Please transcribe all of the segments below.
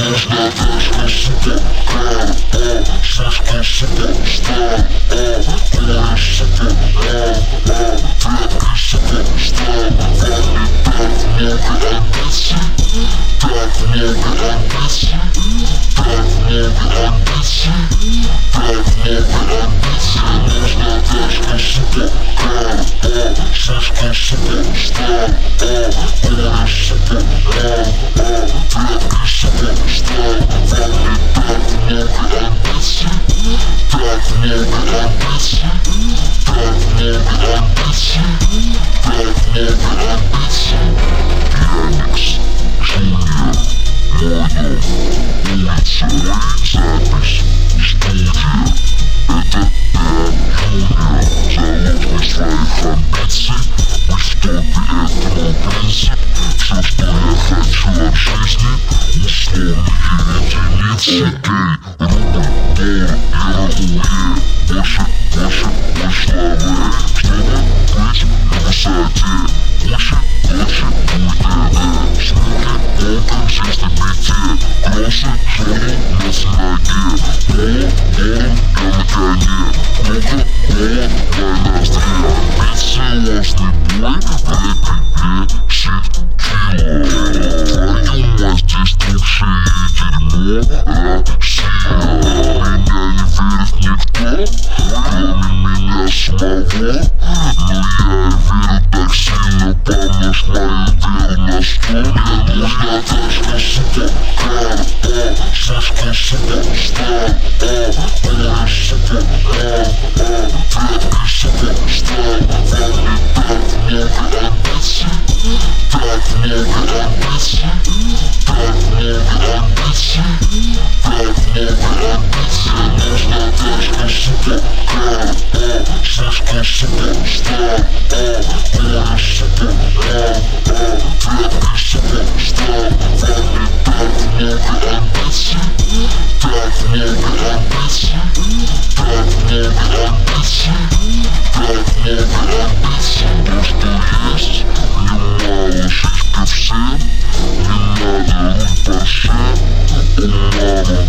Нужна тачка суперкар, шишка суперстар, куришь суперкар, предки суперстар. В парне так много амбиций, так много амбиций, так много амбиций, так много амбиций. Нужна тачка суперкар, шишка суперстар, куришь суперкар, предки суперстар. В парне так много амбиций, так много амбиций, так много амбиций, так много амбиций. Яникс, Джуниор, Мойдов, улица, запись, студия. Это Джуниор, залог своих амбиций, быть в топе этого принцип. Все, что я хочу от жизни, условные единицы. Гей, рубль, доллар, евро, больше славы. Чтобы быть на высоте, лучше будет смуги, окон, сесть на бите, кроссы, жоры, мясо на ноге. Гором, я на коне, кока-кола, война острее. Амбициозный бой, в рэпе бесит кило. Твою мать, здесь лучшее дерьмо Россия. Меня не верит никто, кроме меня самого. Но я верю так сильно, помножь мою веру на 100. Мне нужна тачка суперкар, шишка суперстар, куришь суперкар, предки суперстар. В парне так много амбиций, так много амбиций, так много амбиций, так много амбиций. Нужна тачка суперкар, шишка суперстар, куришь суперкар, предки суперстар. В парне так много амбиций, так много амбиций, так много амбиций, так много амбиций. То, что есть, немало шишка всем, не надо руль Порше. У мамы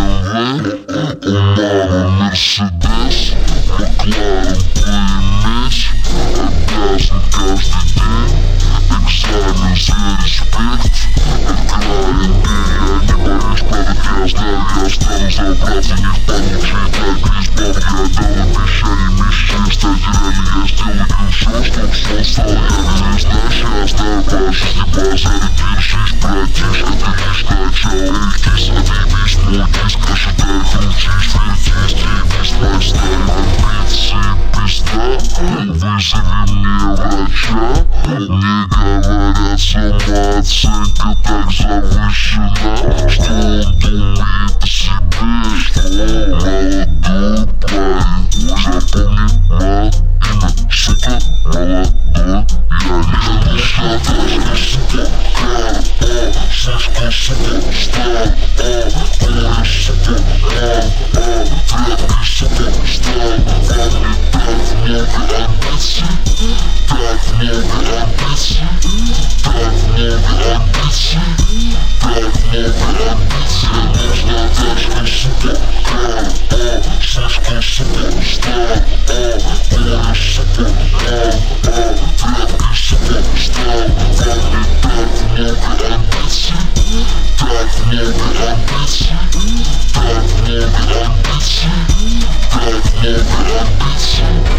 BMW, у мамы Мерседес, Макларен поиметь, обязан каждый день. Экзамен за респект, открой империя, не боюсь падать, я знаю, я стану забраться, не в получше и так избав. Я дал обещание мечте стать реальной, я сделаю все, чтоб сон стал. Я не знаю, сейчас дай башить, не базарить, держись, братиш, это лишь начало. Эльтис, отъебись, мой диск, ожидай, крутись, вертись, девись, лайфстайл, амбиции, пизда. Вызови мне врача, мне говорят, самооценка так завышена, что он думает о себе, что молодой парень. Запомни мое имя, сука, молодой Яник. Нужна тачка суперкар, шишка суперстар, куришь суперкар, предки суперстар. В парне так много амбиций, так много амбиций, так много амбиций, так много амбиций. Нужна тачка суперкар, шишка суперстар, куришь суперкар, предки суперстар. В парне так много амбиций, так много амбиций, так много амбиций, так много амбиций.